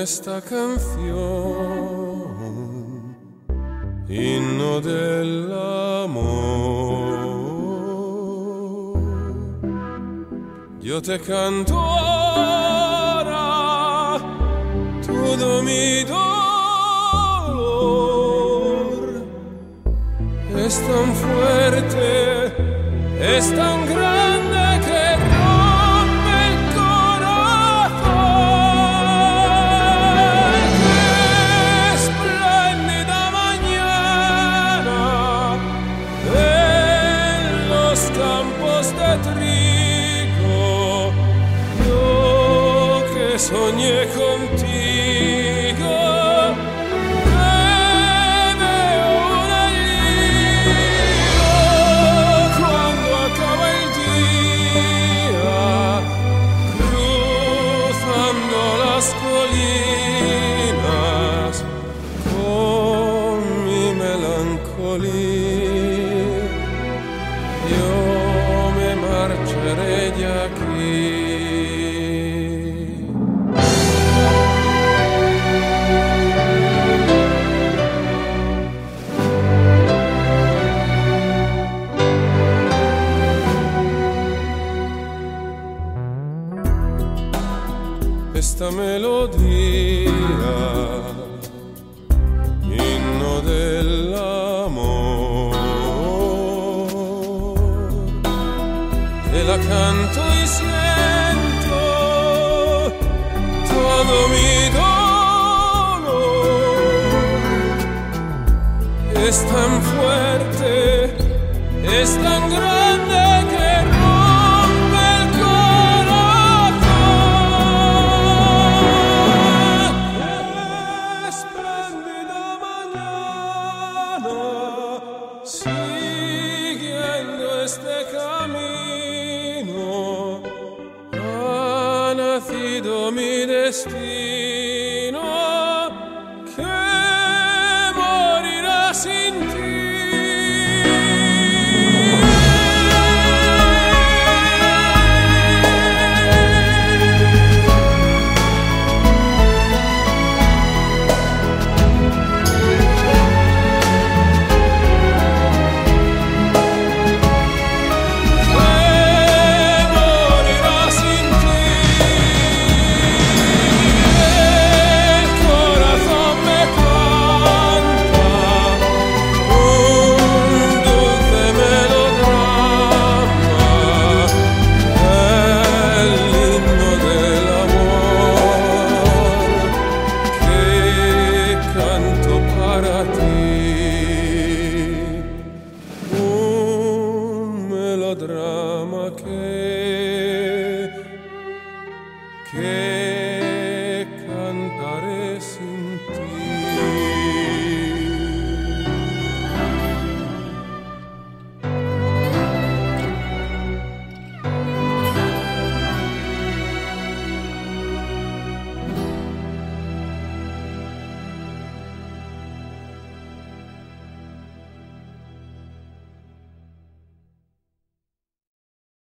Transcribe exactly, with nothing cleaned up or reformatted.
esta canción, himno del amor. Yo te canto ahora todo mi dolor. Es tan fuerte, es tan grande que rompe el corazón. Qué espléndida mañana en los campos de trigo. Yo que soñé contigo, colinas con mi melancolía, yo me marcharé de aquí. Esta melodía, himno del amor, te la canto y siento todo mi dolor. Es tan fuerte, es tan grande